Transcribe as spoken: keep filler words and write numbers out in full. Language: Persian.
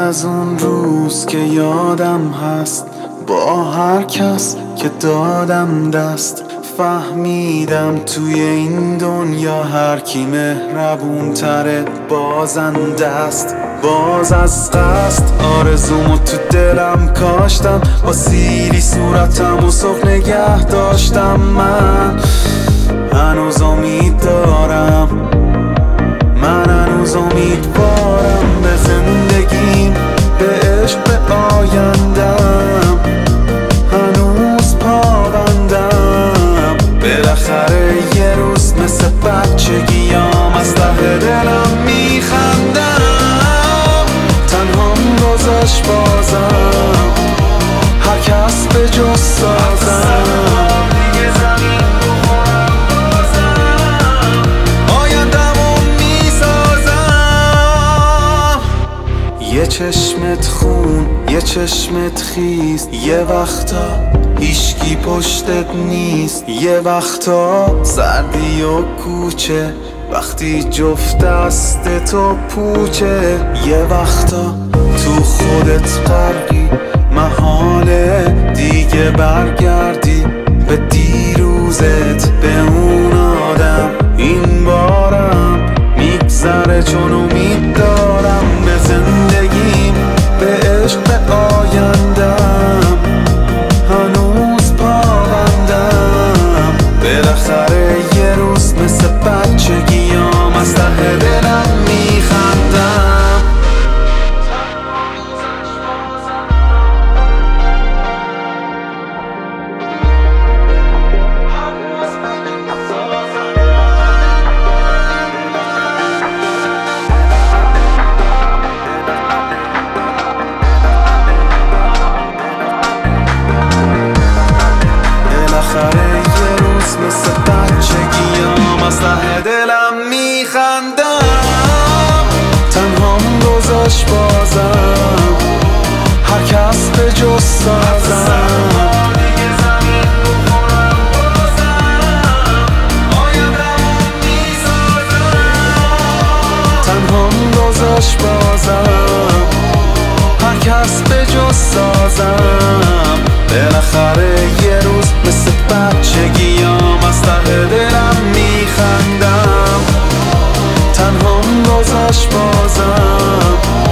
از اون روز که یادم هست، با هر کس که دادم دست، فهمیدم توی این دنیا هر کی مهربون تره بازنده است. باز از قصد آرزومو تو دلم کاشتم، با سیلی صورتم و سرخ نگه داشتم. من هنوز امید دارم، من هنوز امیدوارم به زندگیم، به عشق، به آیندم. هنوز پابندم، بالاخره یه روز مثل بچگیام از ته دلم میخندم. تنهام گذاشت بازم، هر کس به جز سازم. یه چشمت خون، یه چشمت خیز، یه وقتا هیشکی پشتت نیست. یه وقتا سردی و کوچه وقتی جفت دست تو پوچه. یه وقتا تو خودت غرقی، محاله دیگه برگردی به دیروزت، به اون آدم. این بارم میگذره چون امید دارم به زندگیم، به عشق، به آیندم. هنوز پابندم، بالاخره یه روز مثل بچگیام از ته دلم میخندم. مثل بچگیام از ته دلم میخندم. تنهام گذاشت بازم، هر کس به جز سازم. تنهام گذاشت بازم، هر کس به جز سازم. بالاخره یه روز مثل بچگیام از ته دلم میخندم. تنهام گذاشت بازم،